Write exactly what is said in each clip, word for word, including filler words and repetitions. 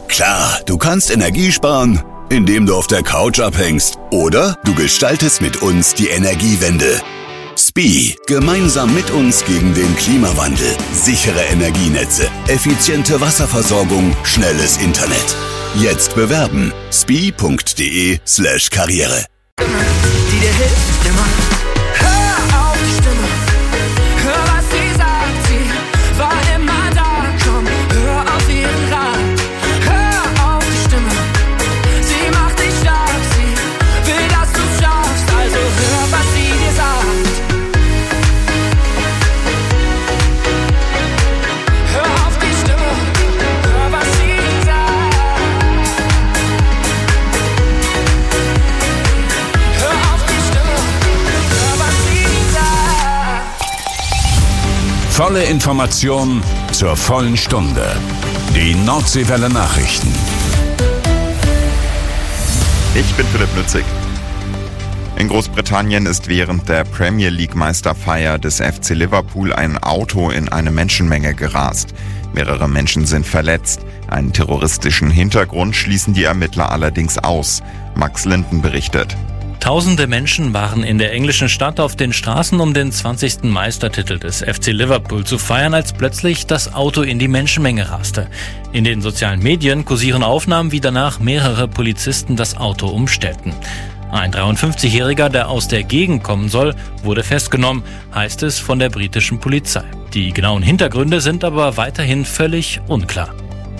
Klar, du kannst Energie sparen, indem du auf der Couch abhängst. Oder du gestaltest mit uns die Energiewende. S P I, gemeinsam mit uns gegen den Klimawandel. Sichere Energienetze, effiziente Wasserversorgung, schnelles Internet. Jetzt bewerben. spi.de slash Karriere. Die dir hilft immer. Hör auf die Stimme. Hör, was sie sagt. Sie war immer da. Komm, hör auf ihren Rat. Hör auf die Stimme. Sie macht dich stark. Sie will, dass du schaffst. Also hör, was sie dir sagt. Hör auf die Stimme. Hör, was sie sagt. Hör auf die Stimme. Hör, was sie sagt. Volle Information zur vollen Stunde. Die Nordseewelle Nachrichten. Ich bin Philipp Nützig. In Großbritannien ist während der Premier League Meisterfeier des F C Liverpool ein Auto in eine Menschenmenge gerast. Mehrere Menschen sind verletzt. Einen terroristischen Hintergrund schließen die Ermittler allerdings aus. Max Linden berichtet. Tausende Menschen waren in der englischen Stadt auf den Straßen, um den zwanzigsten Meistertitel des F C Liverpool zu feiern, als plötzlich das Auto in die Menschenmenge raste. In den sozialen Medien kursieren Aufnahmen, wie danach mehrere Polizisten das Auto umstellten. Ein dreiundfünfzigjähriger, der aus der Gegend kommen soll, wurde festgenommen, heißt es von der britischen Polizei. Die genauen Hintergründe sind aber weiterhin völlig unklar.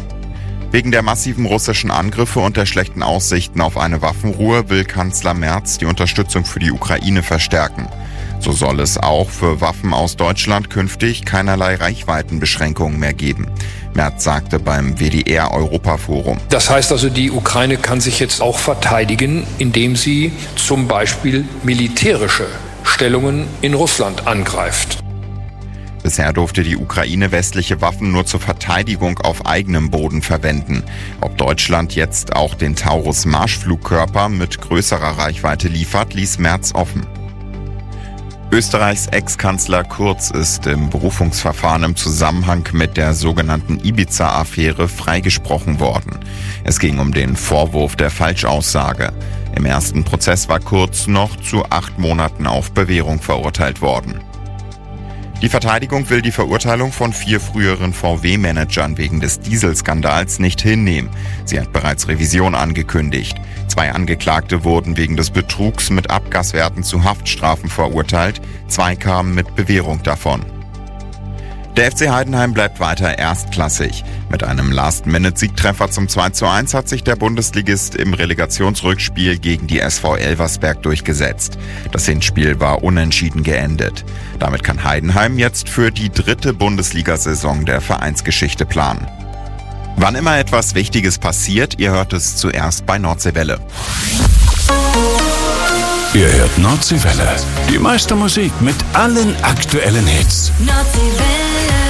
Wegen der massiven russischen Angriffe und der schlechten Aussichten auf eine Waffenruhe will Kanzler Merz die Unterstützung für die Ukraine verstärken. So soll es auch für Waffen aus Deutschland künftig keinerlei Reichweitenbeschränkungen mehr geben. Merz sagte beim W D R-Europaforum. Das heißt also, die Ukraine kann sich jetzt auch verteidigen, indem sie zum Beispiel militärische Stellungen in Russland angreift. Bisher durfte die Ukraine westliche Waffen nur zur Verteidigung auf eigenem Boden verwenden. Ob Deutschland jetzt auch den Taurus-Marschflugkörper mit größerer Reichweite liefert, ließ Merz offen. Österreichs Ex-Kanzler Kurz ist im Berufungsverfahren im Zusammenhang mit der sogenannten Ibiza-Affäre freigesprochen worden. Es ging um den Vorwurf der Falschaussage. Im ersten Prozess war Kurz noch zu acht Monaten auf Bewährung verurteilt worden. Die Verteidigung will die Verurteilung von vier früheren V W-Managern wegen des Dieselskandals nicht hinnehmen. Sie hat bereits Revision angekündigt. Zwei Angeklagte wurden wegen des Betrugs mit Abgaswerten zu Haftstrafen verurteilt. Zwei kamen mit Bewährung davon. Der F C Heidenheim bleibt weiter erstklassig. Mit einem Last-Minute-Siegtreffer zum zwei zu eins hat sich der Bundesligist im Relegationsrückspiel gegen die S V Elversberg durchgesetzt. Das Hinspiel war unentschieden geendet. Damit kann Heidenheim jetzt für die dritte Bundesliga-Saison der Vereinsgeschichte planen. Wann immer etwas Wichtiges passiert, ihr hört es zuerst bei Nordseewelle. Ihr hört Nordseewelle. Die meiste Musik mit allen aktuellen Hits. Nordseewelle.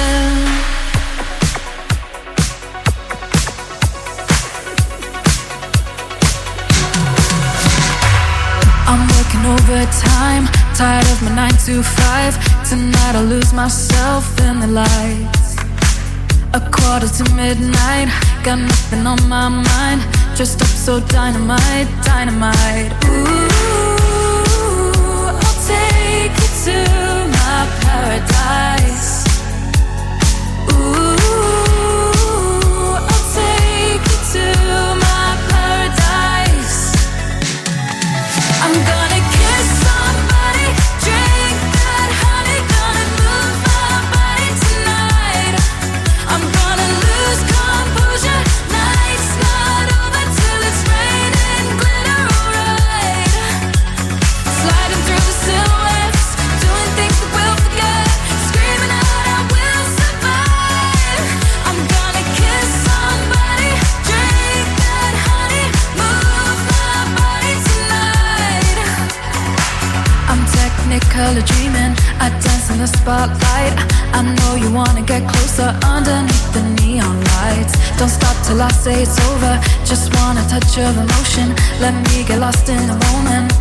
I'm working overtime, tired of my nine to five. Tonight I'll lose myself in the lights. A quarter to midnight, got nothing on my mind. Dressed up so dynamite, dynamite. Ooh, I'll take you to my paradise. Ooh, I'll take you to my paradise. I'm gonna kiss somebody, drink that honey, gonna move my body tonight. I'm gonna lose composure, night's not over till it's raining glitter, alright. Sliding through the silhouettes, doing things that we'll forget, screaming out I will survive. I'm gonna kiss somebody, drink that honey, move my body tonight. I'm technicolor dreaming, I dance in the spotlight. I know you wanna get closer underneath the neon lights. Don't stop till I say it's over, just want a touch of emotion. Let me get lost in the moment.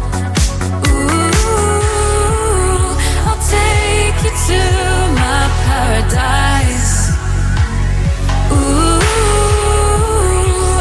Ooh, I'll take you to my paradise. Ooh,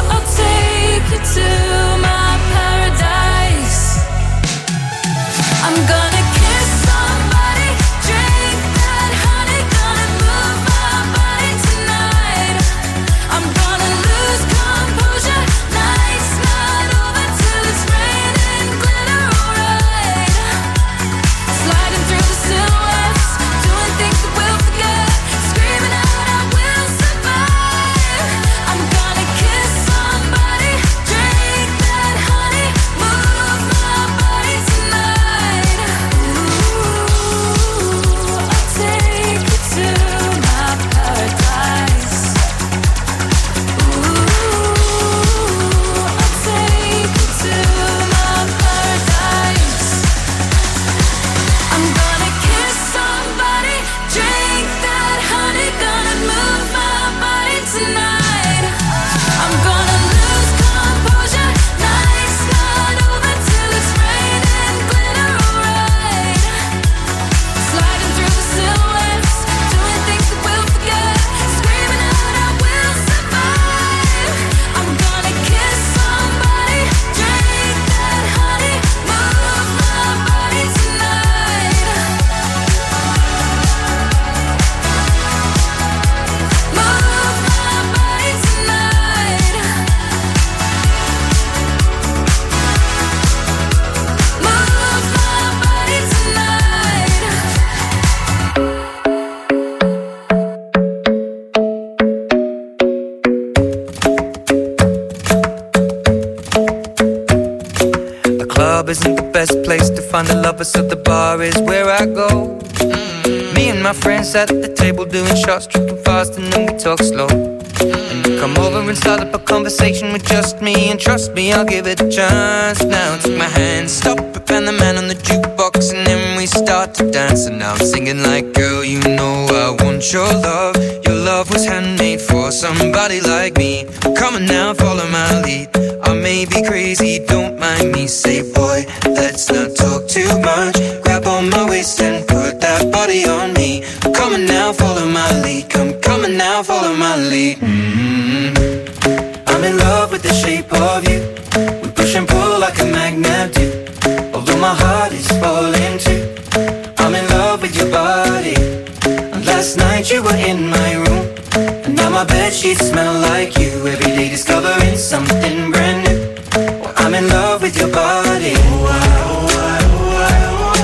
club isn't the best place to find a lover, so the bar is where I go. Mm-hmm. Me and my friends sat at the table doing shots, tripping fast, and then we talk slow. And you come over and start up a conversation with just me, and trust me, I'll give it a chance. Now take my hand, stop it, and the man on the jukebox, and then we start to dance. And now I'm singing like, girl, you know I want your love. Your love was handmade for somebody like me. Come on now, follow my lead. I may be crazy, don't mind me. Say, boy, let's not talk too much. Grab on my waist and put that body on me. Come on now, follow my lead. Come, come on now, follow my lead. Mm-hmm. I'm in love with the shape of you. We push and pull like a magnet do. Although my heart is falling too. I'm in love with your body. And last night you were in my room, and now my bedsheets smell like you. Every day discovering something brand new. Well, I'm in love with your body. Oh, I, oh, I, oh, I, oh,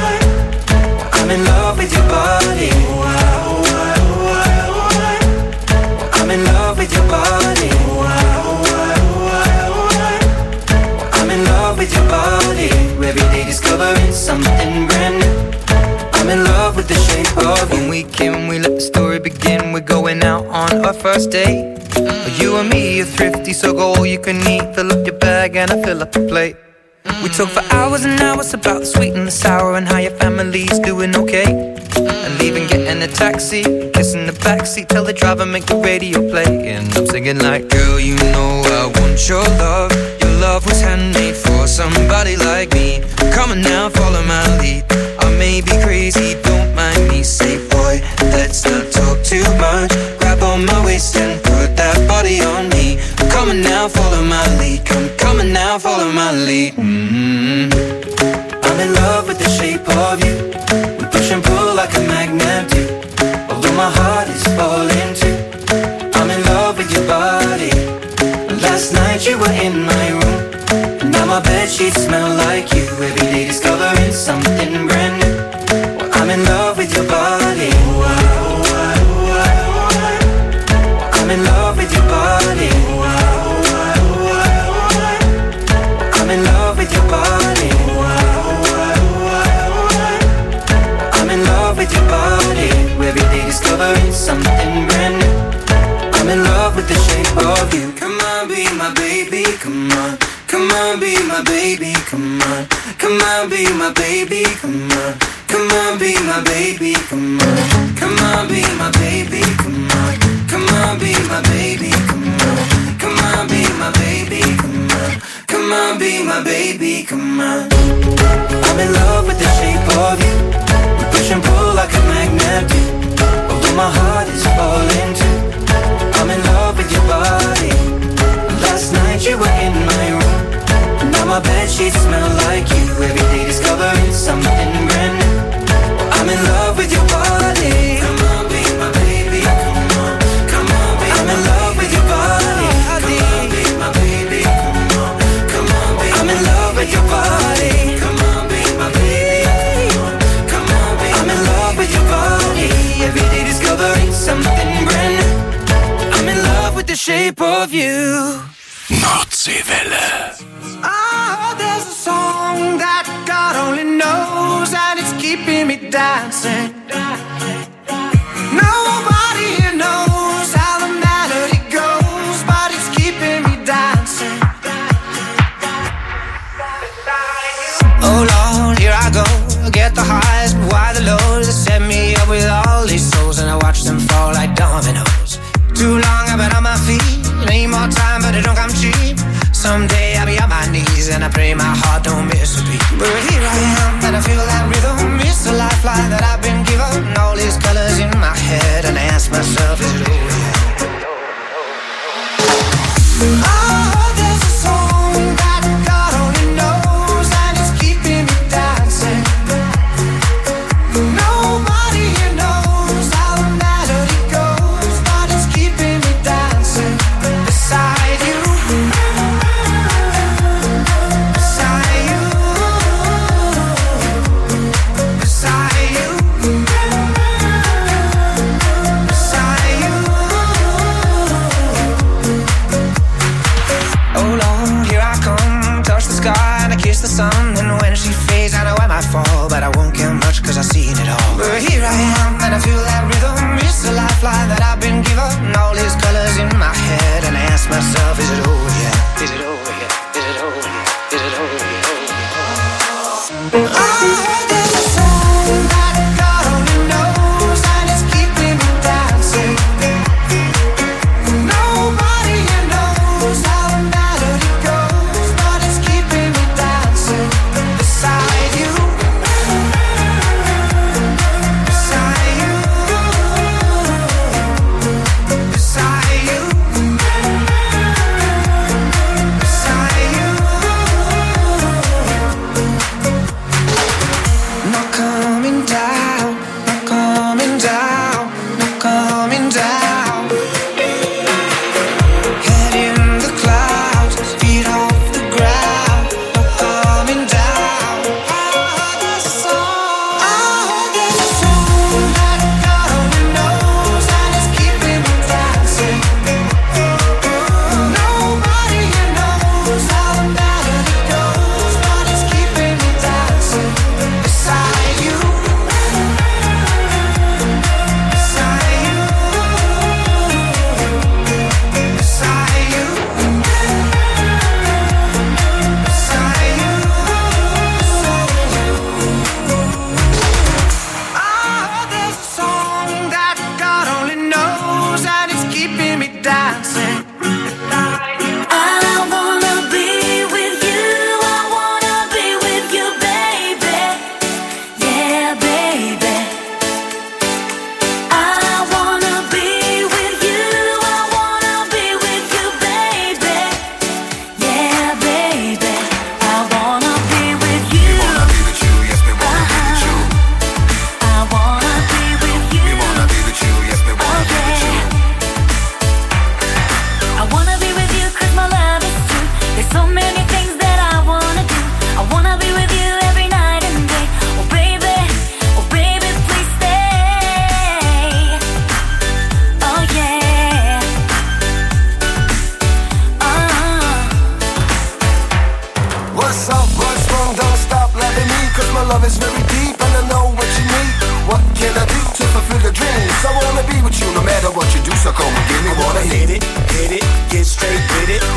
I. I'm in love with your body. Oh, I, oh, I, oh, I, oh, I. I'm in love with your body. Oh, I, oh, I, oh, I, oh, I. I'm in love with your body. Every day discovering something brand new. I'm in love with the shape of you. When we came, we let the story begin. We're going out on our first date. Mm. You and me are thrifty, so go all you can eat. Fill up your bag and I fill up the plate. Mm. We talk for hours and hours about the sweet and the sour, and how your family's doing okay. Mm. And leaving, getting a taxi, kissing the backseat, tell the driver make the radio play. And I'm singing like, girl, you know I want your love. Your love was handmade for somebody like me. Come on now, follow my lead. I may be crazy, don't mind me. Say, boy, let's not talk too much. Grab on my waist and put that body on me. Come on now, follow my lead. Come, come on now, follow my lead. Mm-hmm. I'm in love with the shape of you. We push and pull like a magnet do. Although my heart is falling too. I'm in love with your body. Last night you were in my room, and now my bedsheets smell like you. Every day discovering something brand new. Well, I'm in love with your body. Oh, I, oh, I, oh, I, oh, I. I'm in love with your body. Oh, I, oh, I, oh, I, oh, I. I'm in love with your body. Oh, I, oh, I, oh, I, oh, I. I'm in love with your body. Every day discovering something brand new. I'm in love with the shape of you. Come on, be my baby, come on. Come on, be my baby, come on. Come on, be my baby, come on. Come on, be my baby, come on. Come on, be my baby, come on. Come on, be my baby, come on. Come on, be my baby, come on. Come on, be my baby, come on. I'm in love with the shape of you. We push and pull like a magnet do. Although my heart is falling too. I'm in love with your body. Last night you were in my room, now my bedsheets smell like you. Every day discovering something brand new. I'm in love with your body. Come on, be my baby. Come on, come on, be I'm in love with your body. Come on, be my baby. Come on, come on, be I'm in love with your body. Come on, be my baby. Come on, come on, be I'm in love with your body. Every day discovering something brand new. I'm in love with the shape of you. Nordseewelle. Oh, there's a song that God only knows, and it's keeping me dancing. Nobody here knows how the melody goes, but it's keeping me dancing. Oh Lord, here I go, get the highs, but why the lows? They set me up with all these souls, and I watch them fall like dominoes. Too long I've been on my feet, need more time but it don't come cheap. Someday I'll be on my knees and I pray my heart don't miss a beat. But here I am and I feel that rhythm, it's the lifeline that I've been given. All these colors in my head and I ask myself, is it over yet? Oh, there's a song that God only knows, and it's keeping me dancing. Nobody here knows how the melody goes, but it's keeping me dancing. Beside you, beside you, beside you, beside you.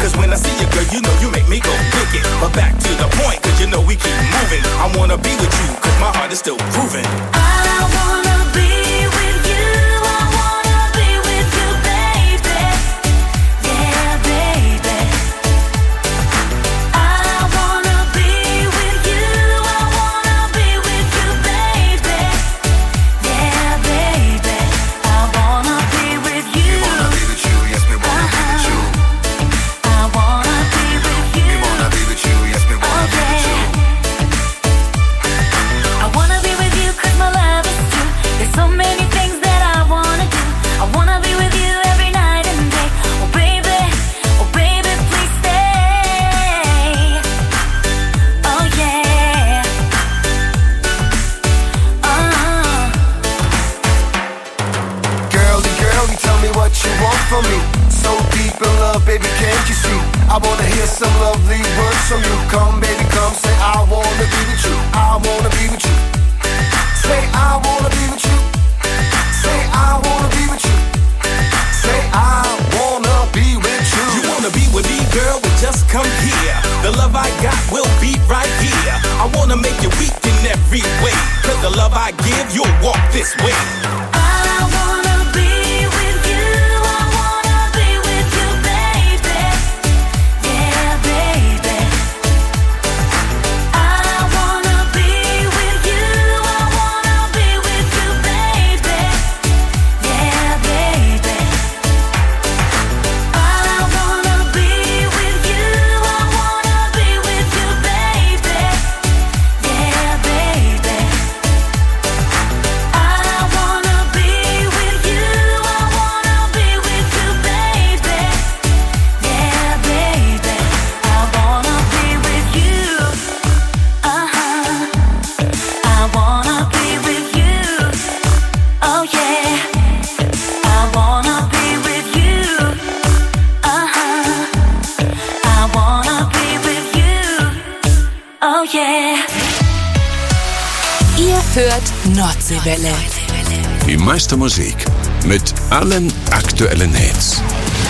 Cause when I see you, girl, you know you make me go wicked. But back to the point, cause you know we keep moving. I wanna be with you, cause my heart is still grooving. I wanna be with you. I wanna be with you, baby. Yeah, baby. I wanna be with you. I wanna be with you, baby. Yeah, baby. I wanna be with you. We wanna be with you, yes, we wanna be with you. I wanna be with you. We wanna be with you, yes, we wanna be with you. I wanna be with you 'cause my love is true. There's so many things that I wanna do. I wanna be with you every night and day. Oh baby, oh baby, please stay. Oh yeah. Uh-huh. Girlie, girlie, tell me what you want from me. So deep in love, baby, can't you see? I wanna hear some lovely words from you. Come, baby, come, say I wanna be with you. I wanna be with you. Say I wanna be with you. Say I wanna be with you. Say I wanna be with you. You wanna be with me, girl? Well, just come here. The love I got will be right here. I wanna make you weak in every way. Cause the love I give, you'll walk this way. I wanna be with you. I wanna be with you, baby. Yeah, baby. I wanna be with you. I wanna be with you, baby. Yeah, baby. I wanna be with you. I wanna be with you, baby. Yeah, baby. I wanna be with you. I wanna be with you, baby. Yeah, baby. I wanna be with you. Uh-huh. I wanna be with you. Oh yeah. I wanna be with you. Uh-huh. I wanna be with you. Oh yeah. Ihr hört Nordseewelle. Die meiste Musik mit allen aktuellen Hits.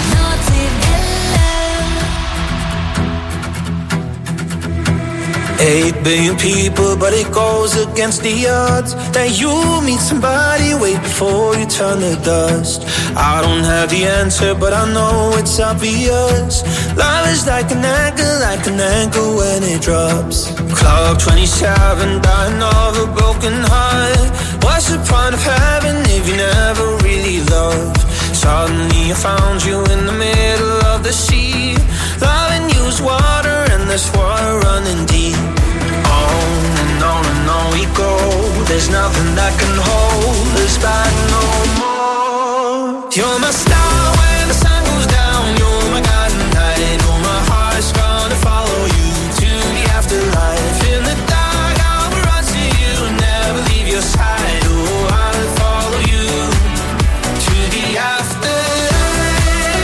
Eight billion people, but it goes against the odds that you meet somebody way before you turn to dust. I don't have the answer, but I know it's obvious. Love is like an anchor, like an anchor when it drops. Clock twenty-seven, dying of a broken heart. What's the point of having if you never really loved? Suddenly I found you in the middle of the sea. Loving you's water and this water running deep. On and on and on we go. There's nothing that can hold us back no more. You're my star when the sun goes down. You're my guiding light. Oh, my heart's gonna follow you to the afterlife. In the dark I'll run to you and never leave your side. Oh, I'll follow you to the afterlife.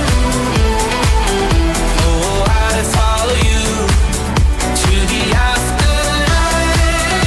Oh, I'll follow you to the afterlife.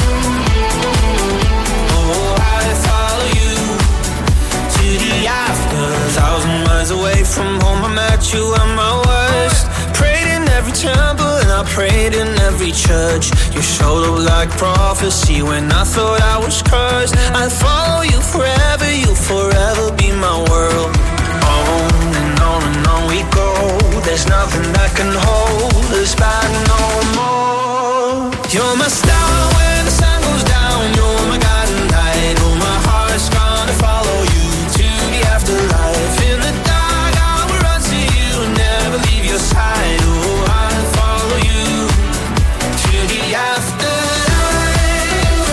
Oh, I'll follow you to the after. Thousand miles away from home, I met you at my worst. Prayed in every temple and I prayed in every church. You showed up like prophecy when I thought I was cursed. I'll follow you forever, you'll forever be my world. On and on and on we go. There's nothing that can hold us back no more. You're my star when the sun goes down. You're my guiding light. Oh, my heart's gonna follow you to the afterlife. In the dark I will run to you and never leave your side. Oh, I'll follow you to the afterlife.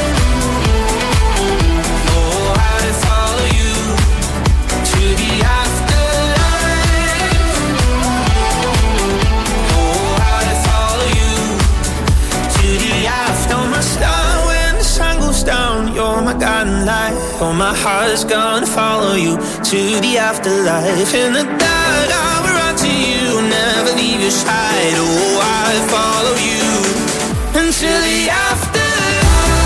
Oh, I'll follow you to the afterlife. Oh, I'll follow you to the after. You're my star when the sun goes down. You're my guiding light. Oh, my heart's gonna follow you to the afterlife. In the dark I will run to you, never leave your side. Oh, I'll follow you until the afterlife.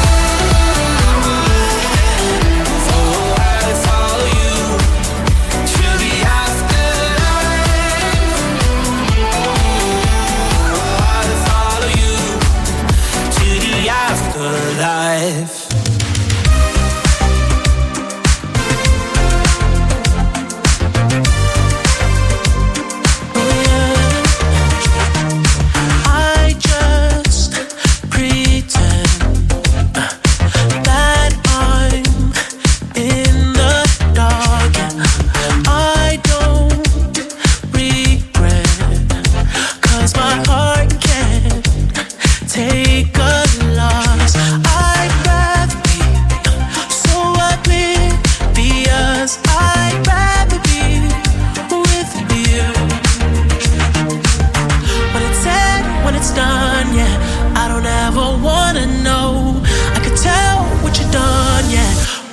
Oh, I'll follow you to the afterlife.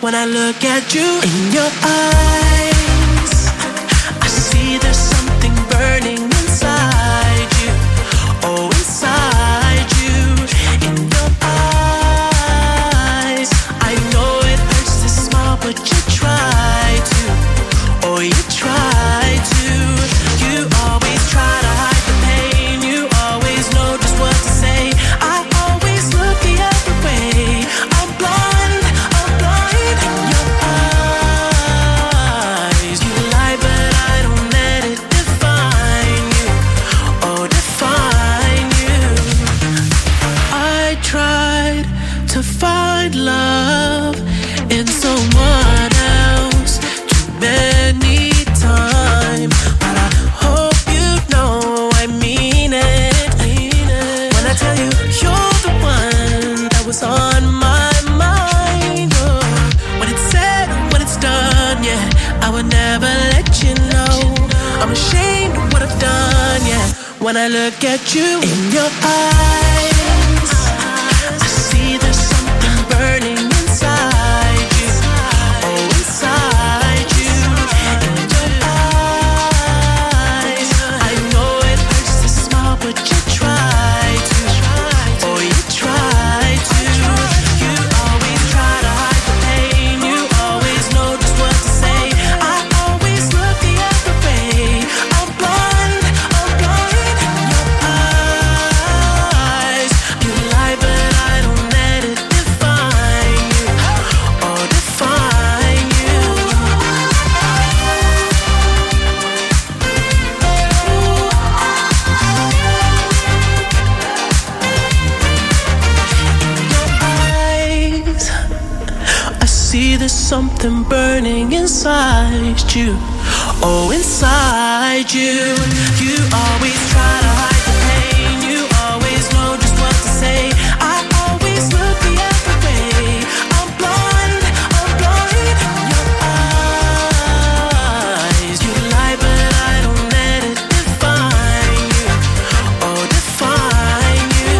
when I look at you. In your eyes, I see there's something burning inside you. Oh, inside you. In your eyes, I know it hurts to smile, but you try to. Oh, you try to. You always try to hide the pain. You always know just what to say. I always look the other way. I'm blind, I'm blind in your eyes. You lie, but I don't let it define you. Oh, define you. I tried to find love in someone else too many times, but I hope you know I mean it. When I tell you you're the one that was on my mind, oh, when it's said, when it's done, yeah, I would never let you know. I'm ashamed of what I've done, yeah. When I look at you in your eyes, I see there's something burning inside you. Oh, inside you. In your eyes, I know it hurts to smile, but you try to. Oh, you try to. You always try to hide the pain. You always know just what to say. I always look the other way. I'm blind, I'm blind in your eyes. You lie, but I don't let it define you. Oh, define you. Eyes, I see there's something burning inside you. Oh, inside you. You always try to hide the pain. You always know just what to say. I always look the other way. I'm blind, I'm blind in your eyes. You lie, but I don't let it define you. Oh, define you.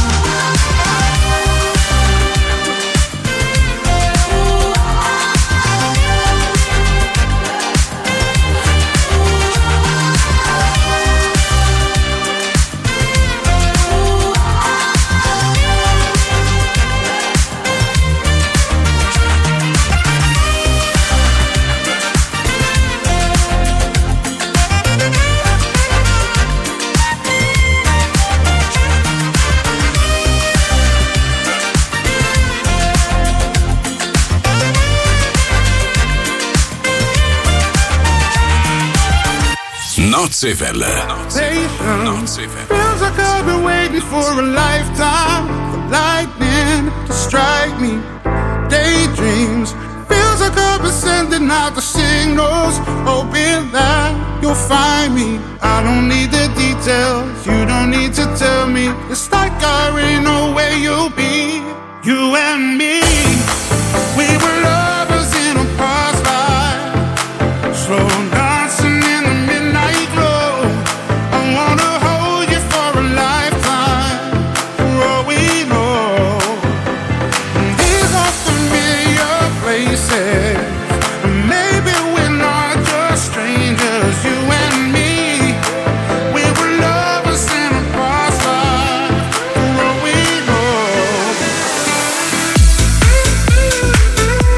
Nordseewelle. Nordseewelle. Feels like I've been waiting for a lifetime for lightning to strike me. Daydreams. Feels like I've been sending out the signals, hoping that you'll find me. I don't need the details, you don't need to tell me. It's like I already know where you'll be. You and me, we were lovers in a past life, slow dancing in the midnight glow. I wanna hold you for a lifetime, for all we know. These are familiar places, maybe we're not just strangers. You and me, we were lovers in a past life, for all we know.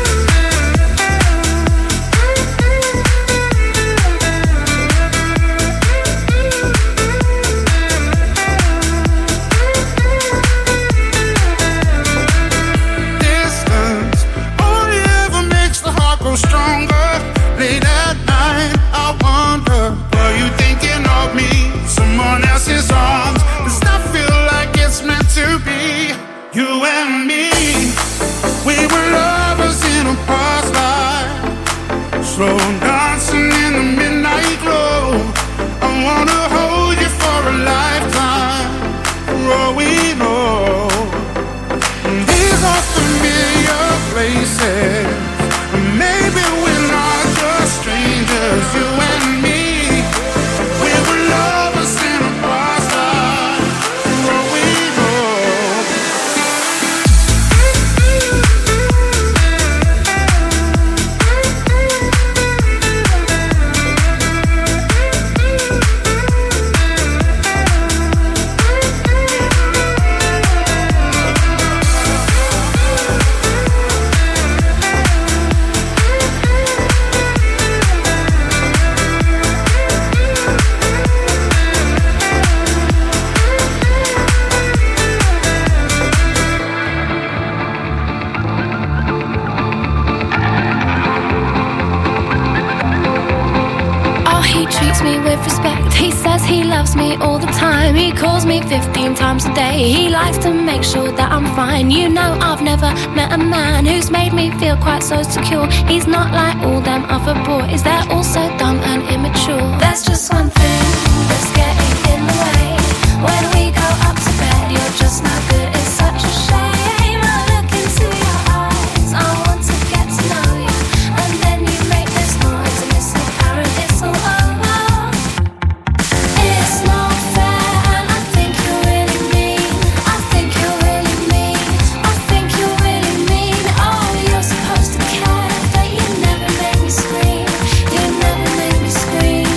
me all the time. He calls me fifteen times a day. He likes to make sure that I'm fine. You know I've never met a man who's made me feel quite so secure. He's not like all them other boys. They're all so dumb and immature. There's just one thing that's getting in the way. When we go up to bed, you're just not good. It's such a shame. I look into your eyes. I want to get to know you, and then you make this noise, and it's apparent it's all over. It's not fair, and I think you're really mean. I think you're really mean. I think you're really mean. Oh, you're supposed to care, but you never make me scream. You never make me scream.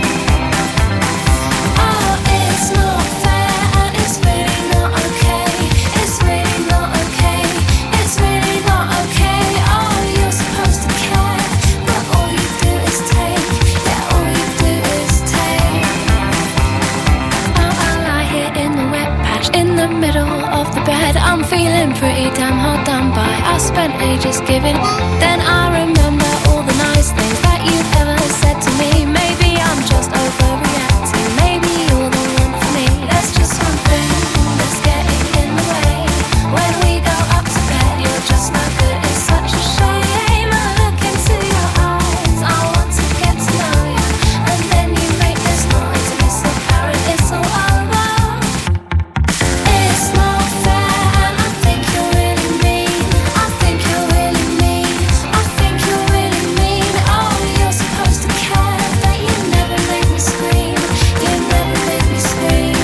Oh, it's not fair, and it's really not okay. It's really not okay. It's really not okay. Oh, you're supposed to care, but all you do is take. Yeah, all you do is take. Now I lie here in the wet patch, in the middle of the bed. I'm feeling pretty damn hard done by. I spent ages giving, then I remember all the nice things that you've ever said to me. Maybe I'm just overreacting. Maybe you're the one for me. There's just one thing that's getting in the way. When we go up to bed, you're just not good. It's such a shame. I look into your eyes. I want to get to know you, and then you make this noise, and it's apparent it's all over. It's not fair, and I think you're really mean. I think you're really mean. I think you're really mean. Oh, you're supposed to care, but you never make me scream. You never make me scream.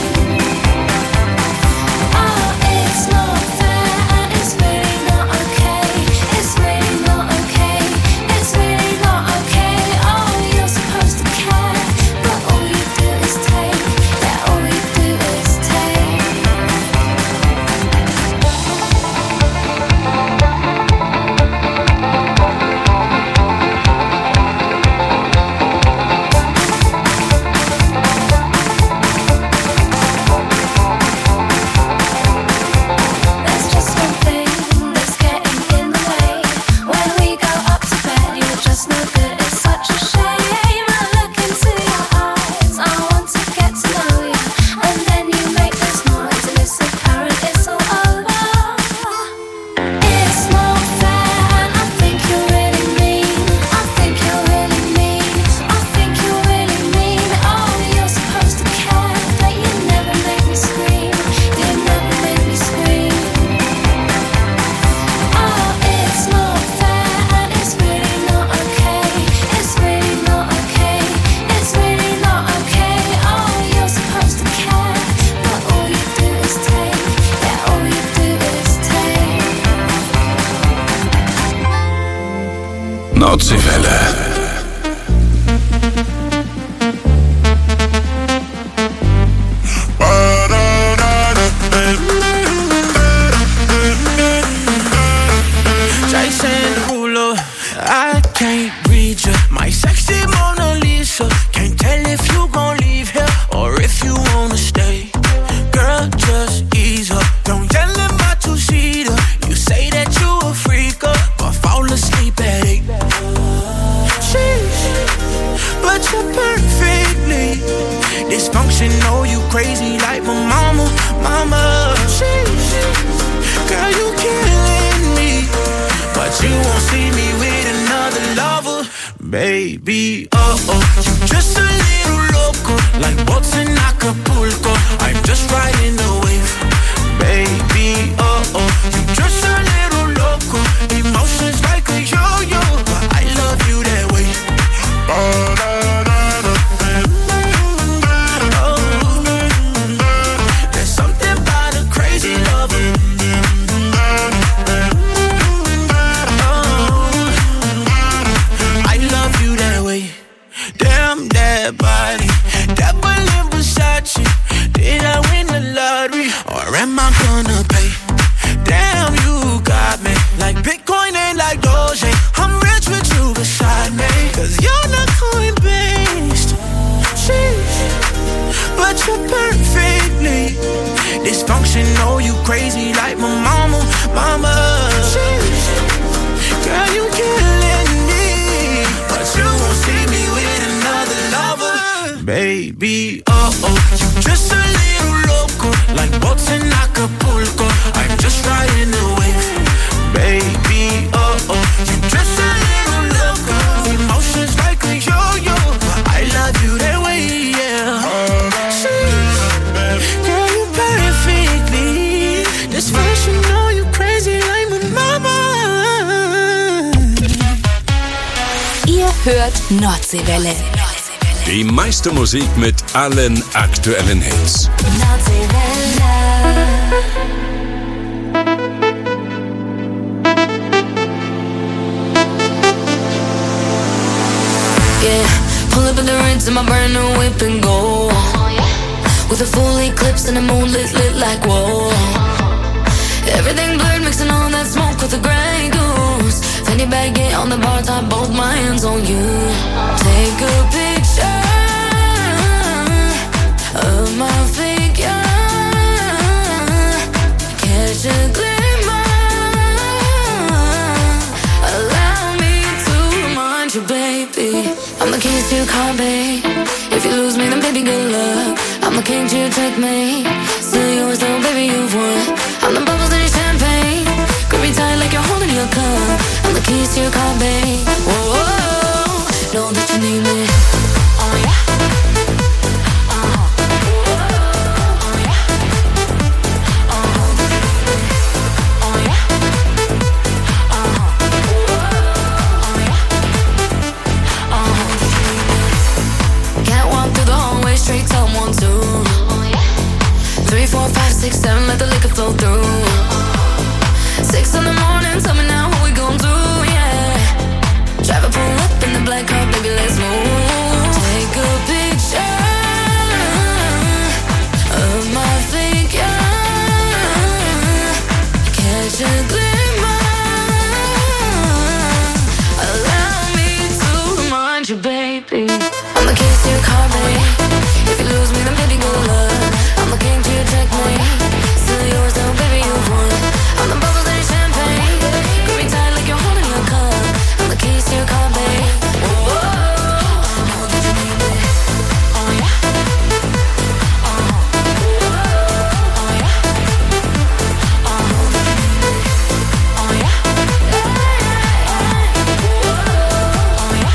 Oh, it's not fair, and it's really not okay. It's really not okay. It's really not okay. Oh, you're supposed to care, but all you do is take. Yeah, all you do is take. There's just one thing that's getting in the way. When we go up to bed, you're just no good. It's such a shame. I look into your eyes. I want to get to know you, and then you make this noise, and it's apparent it's all over. It's not fair, and I think you're really mean. I think you're really mean. I think you're really mean. Oh, you're supposed to care, but you never make me scream. You never make me scream. Oh, it's not fair, and it's really not okay. It's really not okay. It's really not okay. Oh, you're supposed to care, but all you do is take. Yeah, all you do is take. Nordseewelle. Jason Derulo, I can't read you. My sexy Mona Lisa. Can't tell if you gon' leave here or if you wanna stay. Girl, just ease up. Don't yell in my two-seater. You say that you a freaker, but fall asleep at eight. Sheesh, but you're perfectly dysfunctional. You crazy like my mama, mama. Sheesh, girl, you killing me, but you won't see me with another lover, baby. Oh oh, you just a little loco, like boats in Acapulco. I'm just riding the wave, baby. Oh oh, you just a little loco, emotions like a yo-yo, but I love you that way. Oh, there's something about a crazy lover. I love you that way. Damn that body, devil in Versace. Did I win the lottery, or am I gonna pay? Damn, you got me like Bitcoin and like Doge. I'm rich with you beside me, cause you're not coin-based. Sheesh, but you're perfectly dysfunctional. You crazy like my mama, mama. Sheesh, girl, you killing me, but you won't see me with another lover, Baby, oh oh, you're just a little loco, like boats in Acapulco. I'm just riding the wave. Baby, oh oh, you're just a little loco, emotions like a yo-yo, but I love you that way, yeah. Girl, you perfectly. This first you know you crazy like my mama. Ihr hört Nordseewelle. Die meiste Musik mit allen aktuellen Hits. Yeah, pull up in the rinse in my brand new whip and go. With a full eclipse and the moon lit, lit like whoa. Everything blurred, mixing all that smoke with the Grey Goose. Fendi baguette on the bar top, both my hands on you. Take a picture of my figure, catch a glimmer. Allow me to remind you, baby, I'm the keys to your car, babe. If you lose me, then baby, good luck. I'm the king to your checkmate. Still yours though, baby, you've won. I'm the bubbles in your champagne. Grip me tight like you're holding your cup. I'm the keys to your car, babe. Whoa, whoa, know that you need me. Oh yeah. Straight to one, two, three, four, five, six, seven. Let the liquor flow through. Six in the morning, tell me now what we gon' do, yeah. Drive a pull up in the black car, baby, let's move. Take a picture of my figure, catch a glimmer. Allow me to remind you, baby, I'm the keys to your car, baby. If you lose me, then baby, good luck. I'm the king to your checkmate. Still yours though, baby, you've won. I'm the bubbles in your champagne. Grip me tight like you're holding your cup. I'm the keys to your car, babe. Whoa, know that you need me. Oh yeah. Uh-huh. Oh yeah. Uh-huh. Oh yeah. Oh yeah.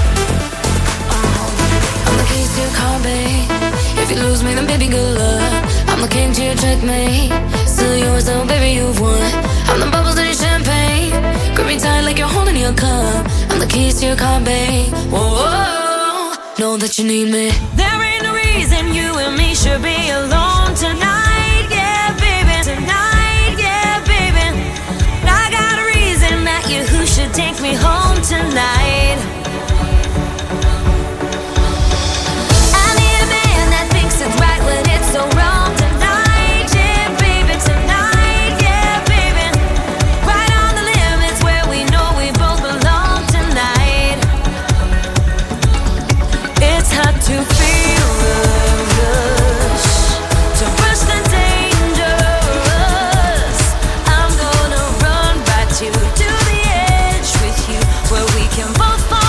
Uh-huh. I'm the keys to your car, babe. If you lose me, then baby, good luck. I'm the king to your checkmate. Still yours though, baby, you've won. I'm the bubbles in your champagne. Grip me tight like you're holding your cup. I'm the keys to your car, babe. Whoa, know that you need me. There ain't no reason you and me should be alone tonight. Yeah, baby, tonight, yeah, baby. I got a reason that you who should take me home tonight. It's right when it's so wrong tonight, yeah, baby, tonight, yeah, baby. Right on the limits where we know we both belong tonight. It's hard to feel the rush, to rush the dangerous. I'm gonna run right to, to the edge with you, where we can both fall.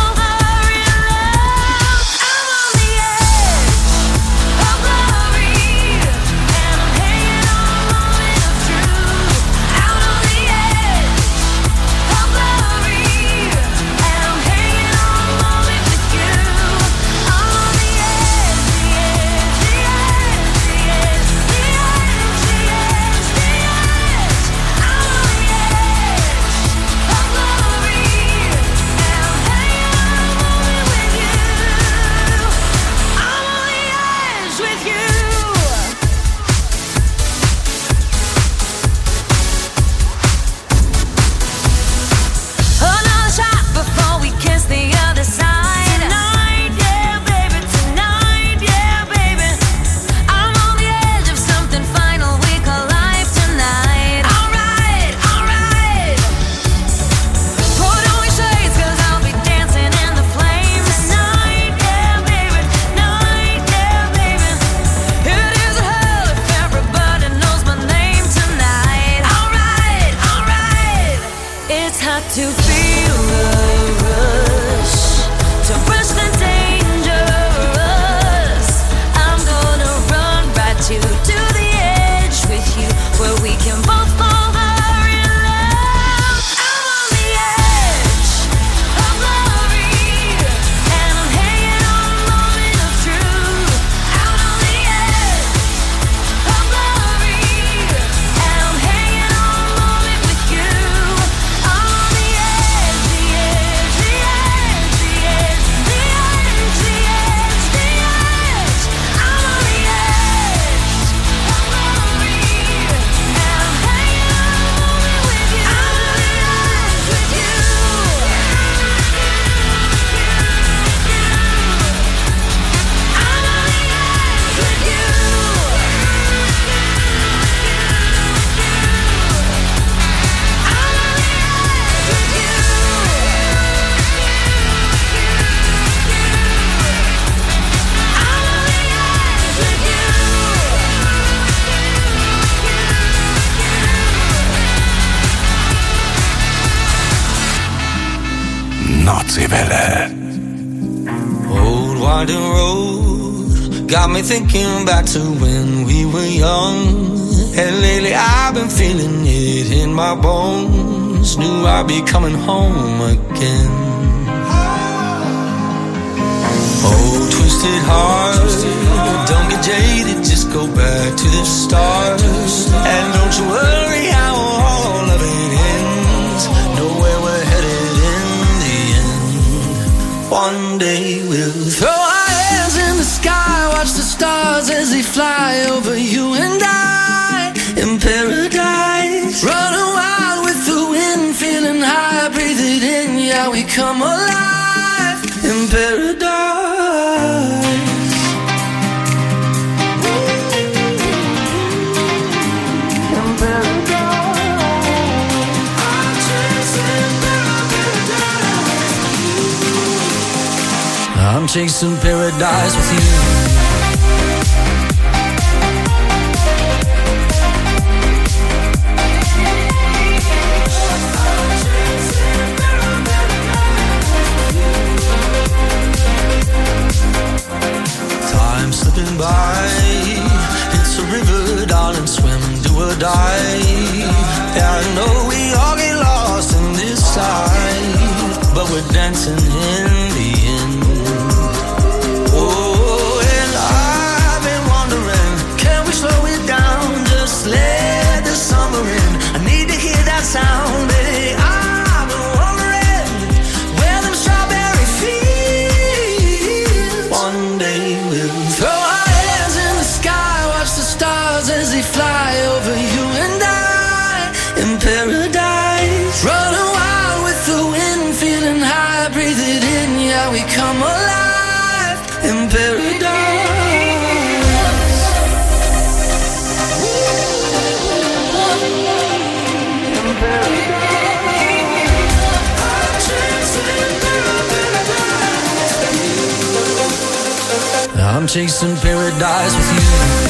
Nordseewelle. Old winding road got me thinking back to when we were young. And lately I've been feeling it in my bones. Knew I'd be coming home again. Oh, twisted heart, don't get jaded, just go back to the start. And don't you worry how all of it ends. Know where we're headed in the end. One day we'll throw our hands in the sky, watch the stars as they fly over you and I. In paradise, running wild with the wind, feeling high, breathe it in, yeah, we come alive. In paradise. I'm chasing paradise with you. Time slipping by, it's a river, darling, swim, do or die. Yeah, I know we all get lost in this side, but we're dancing in the end. Oh, and I've been wondering, can we slow it down? Just let the summer in. I need to hear that sound, baby. I've been wondering where them strawberry fields. One day we'll throw our hands in the sky, watch the stars as they fly over you and I. In paradise, running wild with the wind, feeling high, breathe it in, yeah, we come alive. In paradise. In paradise. I'm chasing paradise with you.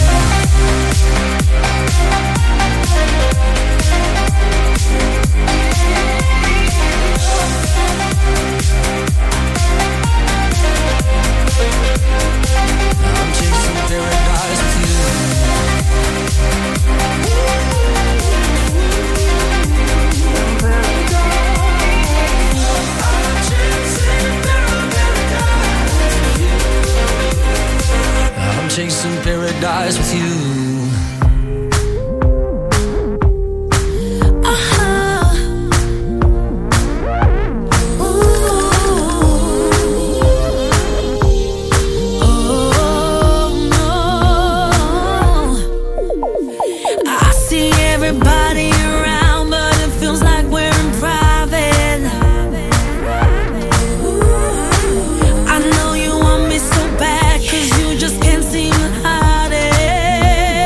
Chasing paradise with you. I know you want me so bad, 'cause you just can't seem to hide it.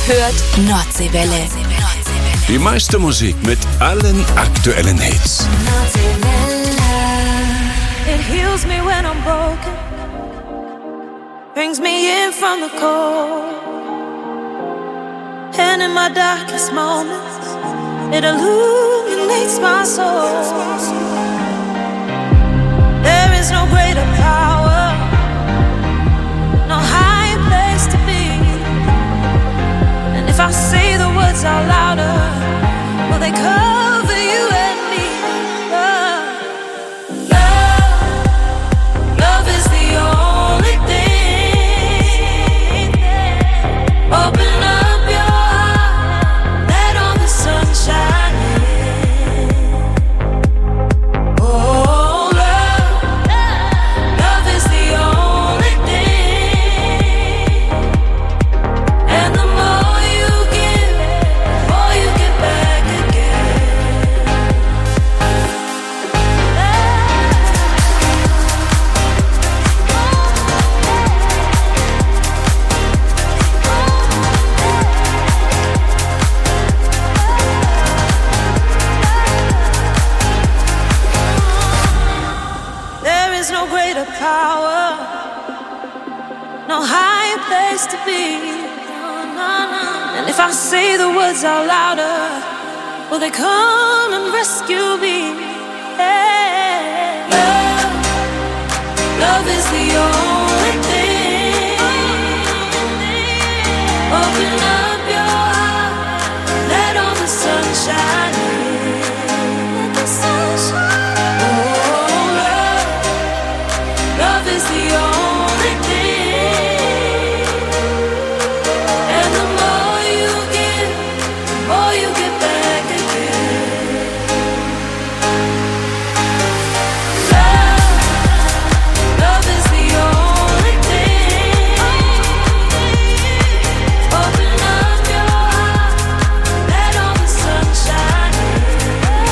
hört Nordseewelle. Die meiste Musik mit allen aktuellen Hits. It heals me when I'm broken, brings me in from the cold, and in my darkest moments, it illuminates my soul. There is no greater power, no higher place to be, and if I say the words out louder, will they cover you and me? Love, love, love is the only thing. Open up your heart, let all the sun shine in. Oh, love, love is the only thing. And the more you give, the more you get back again. There is no greater power, no higher place to be. And if I say the words out louder, will they come and rescue me? Hey. Love, love is the only thing. Open up your heart, let all the sun shine in. Let the sun shine. Oh, love, love is the only thing. And the more you give, the more you get back again. Love, love is the only thing. Open up your heart, let all the sun shine in.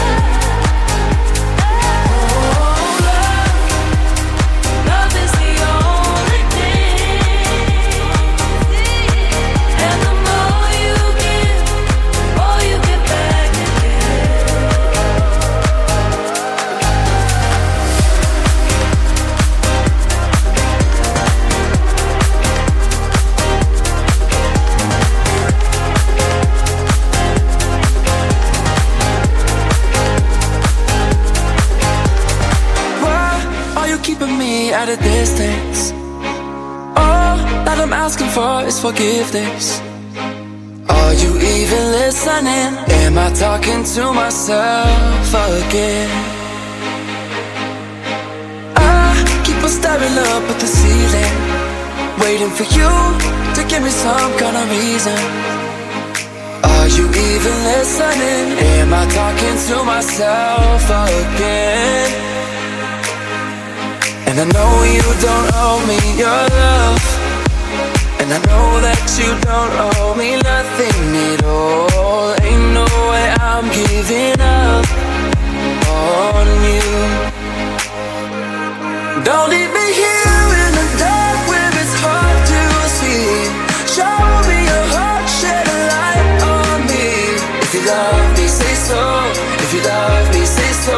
Oh, love, love is the only thing. And the more you give, the more you get back again. Why are you keeping me at a distance? All that I'm asking for is forgiveness. Are you even listening? Am I talking to myself again? I keep on staring up at the ceiling, waiting for you to give me some kind of reason. Are you even listening? Am I talking to myself again? And I know you don't owe me your love, and I know that you don't owe me nothing at all. Ain't no way I'm giving up on you. Don't leave me here in the dark where it's hard to see. Show me your heart, shed a light on me. If you love me, say so. If you love me, say so.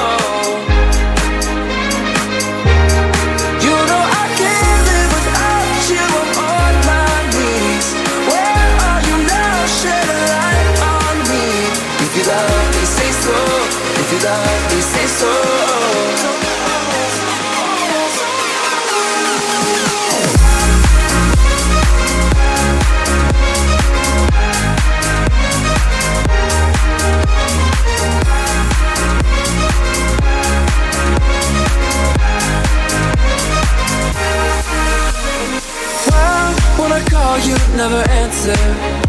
You know I can't live without you. I'm on my knees. Where are you now? Shed a light on me. If you love me, say so. If you love me, say so. Well, when I call you, never answer.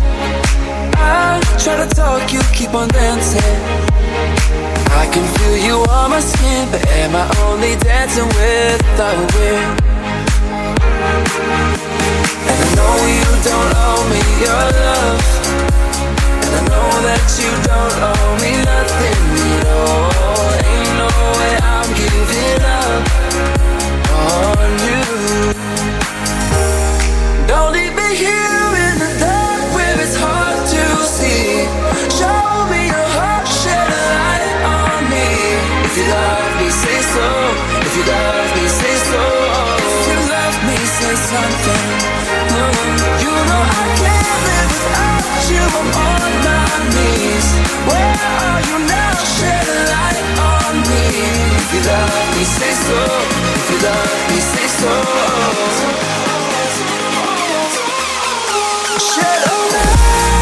I try to talk, you keep on dancing. I can feel you on my skin, but am I only dancing with the wind? And I know you don't owe me your love, and I know that you don't owe me nothing at all. Ain't no way I'm giving up on you. Don't leave me here in the dark where it's hard nothing. Mm, You know I can't live without you. I'm on my knees. Where are you now? Shed a light on me. If you love me, say so. If you love me, say so. Shed a light.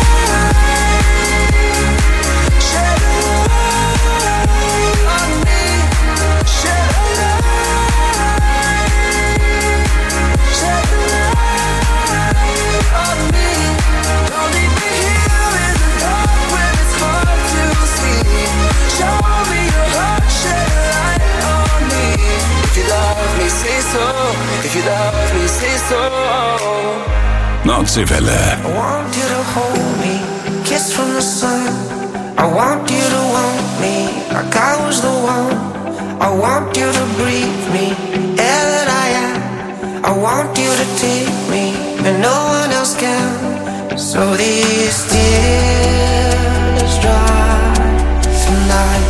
Shed a light on me. Shed a light. Shed a light on me. Don't leave me here in the dark when it's hard to see. Show me your heart, shed a light on me. If you love me, say so. If you love me, say so. Nordseewelle. I want you to hold me, kiss from the sun. I want you to want me like I was the one. I want you to breathe me, air that I am. I want you to take me, and no one else can. So these tears dry tonight.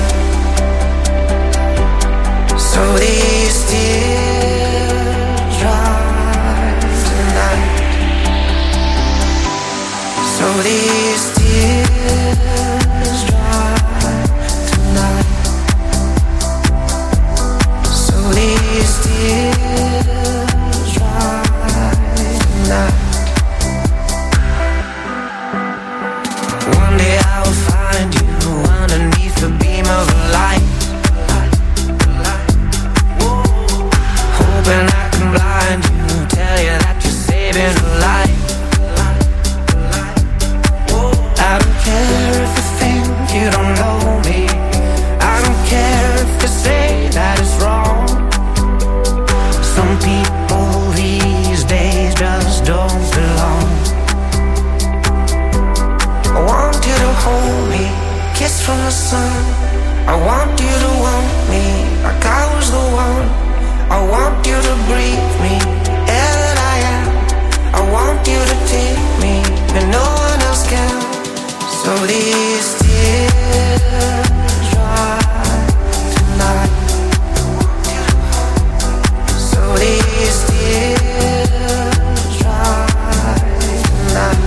So these tears dry tonight. So these tears dry tonight. So these tears dry tonight. One day I will find you underneath the beam of a light. Hoping I can blind you, tell you that you're saving a life. I don't care if you think you don't know me. I don't care if you say that it's wrong. Some people these days just don't belong. I want you to hold me, kiss from the sun. I want you to want me like I was the one. I want you to breathe me, air that I am. I want you to take me, and no one else can. So these tears dry tonight. So these tears dry tonight.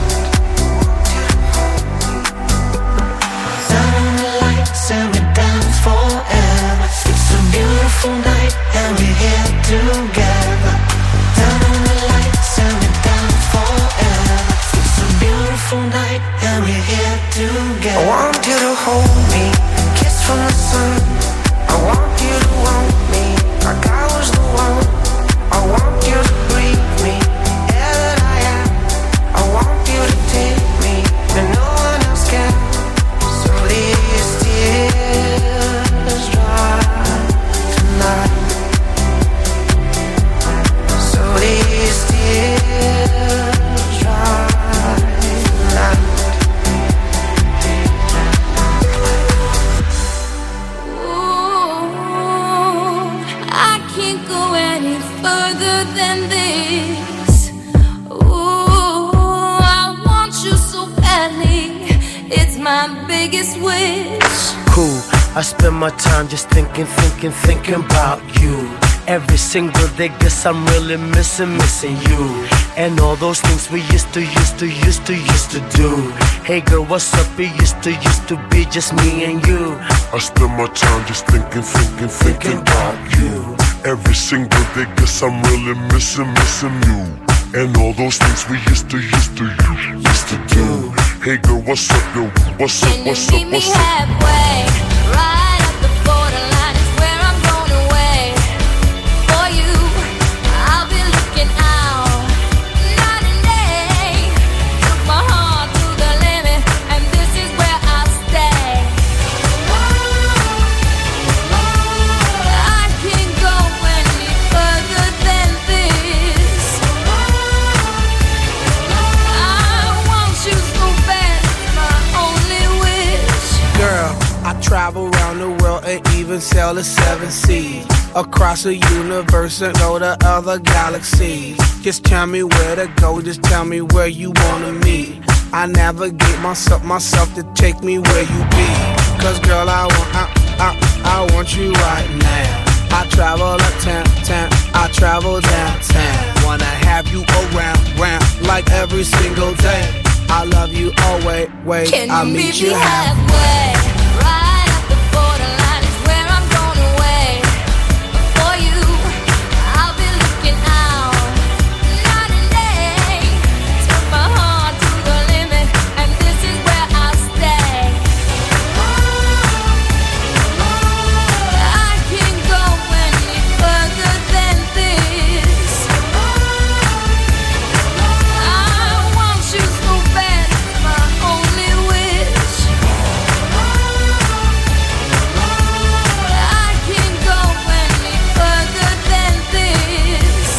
Turn on the lights and we dance forever. It's a beautiful night and we're here together. Turn on the lights and we dance forever. It's a beautiful night and we're here together. I want you to hold me, kiss from the sun. I want you to want me like I was the one. I want you to breathe me, air that I am. I want you to take me, and no one else can. So these tears dry tonight. So these tears dry tonight. Ooh, I can't go any further than this. Ooh, I want you so badly. It's my biggest wish. Cool, I spend my time just thinking, thinking, thinking about you. Every single day, guess I'm really missing, missing you. And all those things we used to, used to, used to, used to do. Hey girl, what's up? It used to, used to be just me and you. I spend my time just thinking, thinking, thinking about you. Every single day, guess I'm really missing, missing you. And all those things we used to, used to, used to do. Hey girl, what's up, yo? What's up, what's up, Meet me what's up? halfway, right at the borderline is where I'm going away. For you, I'll be looking out night and day. Took my heart to the limit, and this is where I'll stay. I can't go any further than this. I want you so bad, it's my only wish. Girl, I travel around the world and even sail the seven seas. Across the universe and go to other galaxies. Just tell me where to go, just tell me where you wanna meet. I navigate myself, myself to take me where you be. Cause girl, I want, I, I, I want you right now. I travel uptown, town, I travel downtown. Wanna have you every single day. I love you always, wait, Can I'll you meet meet you me halfway. halfway? Right at the borderline is where I'm gonna wait for you. I'll be looking out night and day. Take my heart to the limit, and this is where I'll stay. I can't go any further than this. I want you so bad, it's my only wish. I can't go any further than this.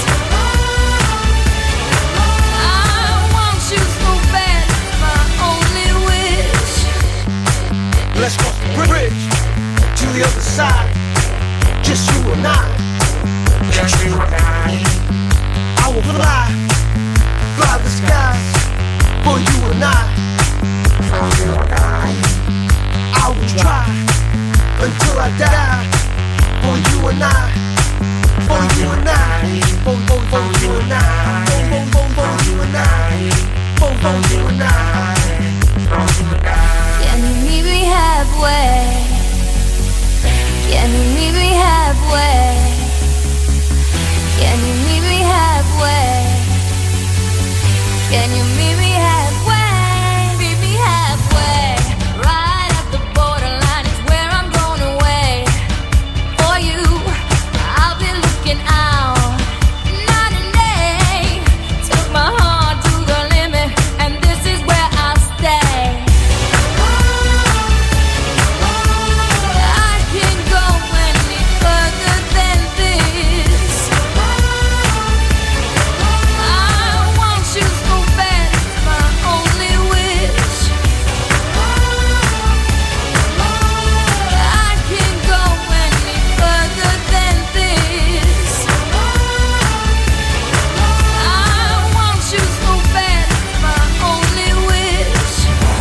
I want you so bad, it's my only wish. Let's cross the bridge to the other side. Just you and I. Just you and I. I will fly, fly the skies for you and I. For you and I. I will try until I die for you and I. For you and I. For, for, for you and I. For, for, for, for you and I. For, for you and I. For you and I. Can you meet me halfway? Can you meet me halfway? Can you meet me halfway? Can you meet me halfway? Meet me halfway. Right at the borderline is where I'm gonna wait for you. I'll be looking out night and day. Took my heart to the limit, and this is where I'll stay. I can't go any further than this. I want you so bad, it's my only wish. I can't go any further than this. I want you so bad, it's my only wish.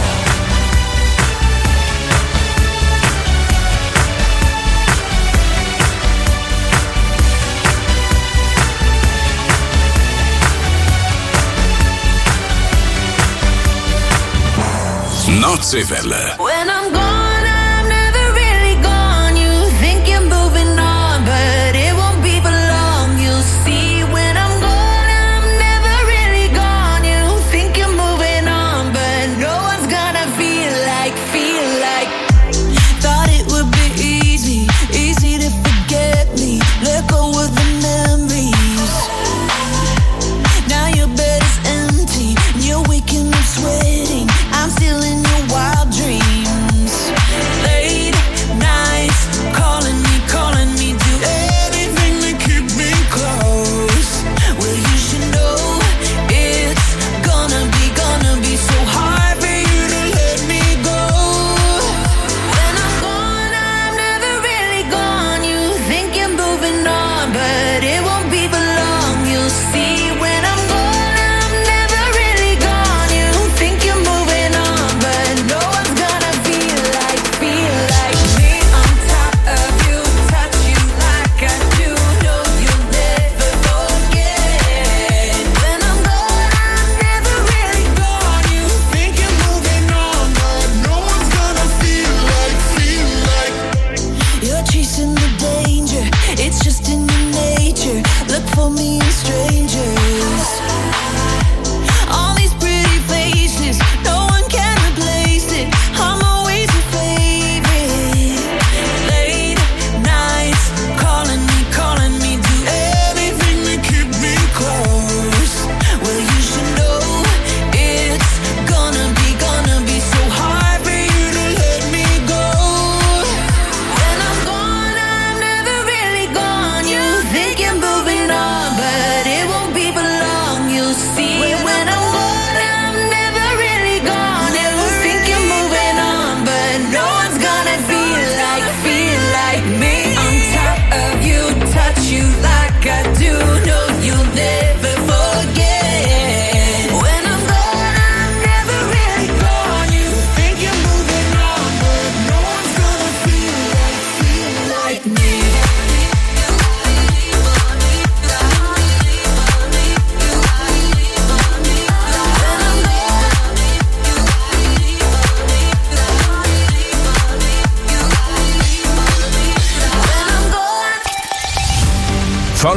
Nordseewelle. When I'm gone, I'm never really gone. You think you're moving on, but it won't be for long. You'll see when I'm gone, I'm never really gone. You think you're moving on, but no one's gonna feel like, feel like. Thought it would be easy, easy to forget me. Let go of the memories. Now your bed is empty, you're waking up sweating. I'm still in your wild dreams.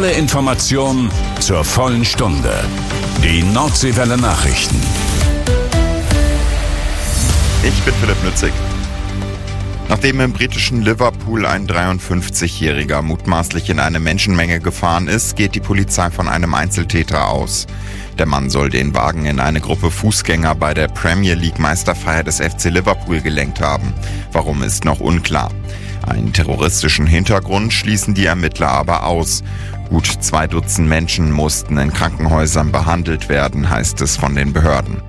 Volle Information zur vollen Stunde. Die Nordseewelle Nachrichten. Ich bin Philipp Nützig. Nachdem im britischen Liverpool ein dreiundfünfzigjähriger mutmaßlich in eine Menschenmenge gefahren ist, geht die Polizei von einem Einzeltäter aus. Der Mann soll den Wagen in eine Gruppe Fußgänger bei der Premier League Meisterfeier des F C Liverpool gelenkt haben. Warum ist noch unklar. Einen terroristischen Hintergrund schließen die Ermittler aber aus. Gut zwei Dutzend Menschen mussten in Krankenhäusern behandelt werden, heißt es von den Behörden.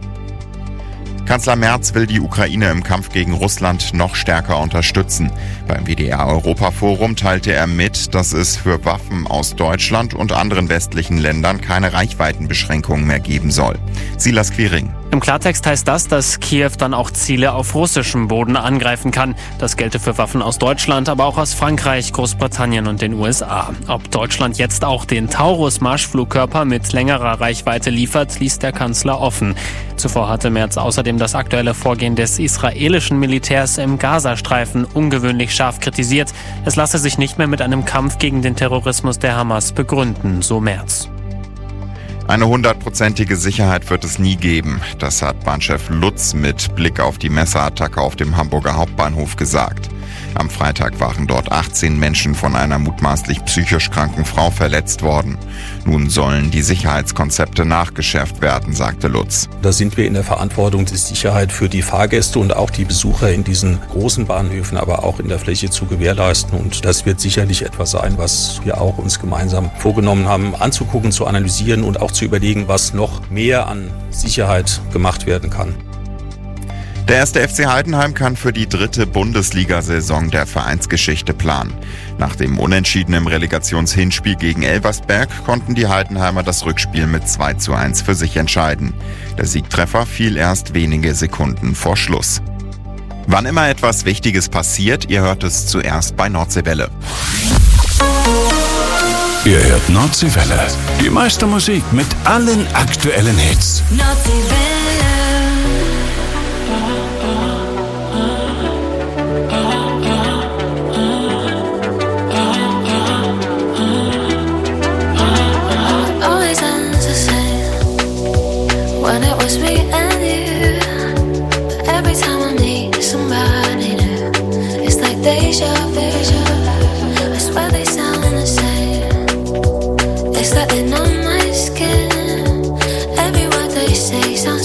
Kanzler Merz will die Ukraine im Kampf gegen Russland noch stärker unterstützen. Beim W D R-Europa-Forum teilte er mit, dass es für Waffen aus Deutschland und anderen westlichen Ländern keine Reichweitenbeschränkungen mehr geben soll. Silas Quiring. Im Klartext heißt das, dass Kiew dann auch Ziele auf russischem Boden angreifen kann. Das gelte für Waffen aus Deutschland, aber auch aus Frankreich, Großbritannien und den U S A. Ob Deutschland jetzt auch den Taurus-Marschflugkörper mit längerer Reichweite liefert, ließ der Kanzler offen. Zuvor hatte Merz außerdem das aktuelle Vorgehen des israelischen Militärs im Gazastreifen ungewöhnlich scharf kritisiert. Es lasse sich nicht mehr mit einem Kampf gegen den Terrorismus der Hamas begründen, so Merz. Eine hundertprozentige Sicherheit wird es nie geben. Das hat Bahnchef Lutz mit Blick auf die Messerattacke auf dem Hamburger Hauptbahnhof gesagt. Am Freitag waren dort achtzehn Menschen von einer mutmaßlich psychisch kranken Frau verletzt worden. Nun sollen die Sicherheitskonzepte nachgeschärft werden, sagte Lutz. Da sind wir in der Verantwortung, die Sicherheit für die Fahrgäste und auch die Besucher in diesen großen Bahnhöfen, aber auch in der Fläche zu gewährleisten. Und das wird sicherlich etwas sein, was wir auch uns gemeinsam vorgenommen haben, anzugucken, zu analysieren und auch zu überlegen, was noch mehr an Sicherheit gemacht werden kann. Der erste F C Heidenheim kann für die dritte Bundesliga-Saison der Vereinsgeschichte planen. Nach dem Unentschieden im Relegationshinspiel gegen Elversberg konnten die Heidenheimer das Rückspiel mit zwei zu eins für sich entscheiden. Der Siegtreffer fiel erst wenige Sekunden vor Schluss. Wann immer etwas Wichtiges passiert, ihr hört es zuerst bei Nordseewelle. Ihr hört Nordseewelle. Die meiste Musik mit allen aktuellen Hits. When it was me and you, every time I need somebody new, it's like deja vu. I swear they sound the same. It's like they know my skin. Every word they say sounds